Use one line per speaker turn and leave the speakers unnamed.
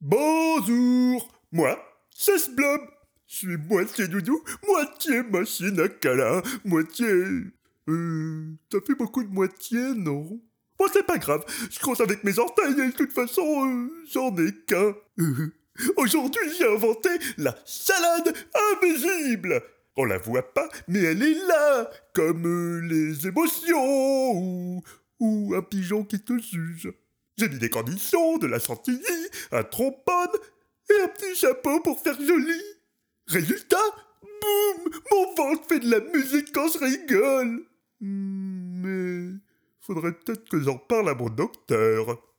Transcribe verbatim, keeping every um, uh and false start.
Bonjour, moi, c'est Sblob. Je suis moitié doudou, moitié machine à câlin, moitié... Euh... Ça fait beaucoup de moitié, non? Bon, c'est pas grave, je compte avec mes orteils et de toute façon, euh, j'en ai qu'un. Euh, Aujourd'hui, j'ai inventé la salade invisible. On la voit pas, mais elle est là, comme euh, les émotions ou... ou un pigeon qui te juge. J'ai mis des conditions, de la chantilly, un trombone et un petit chapeau pour faire joli. Résultat, boum, mon ventre fait de la musique quand je rigole. Hmm, mais faudrait peut-être que j'en parle à mon docteur.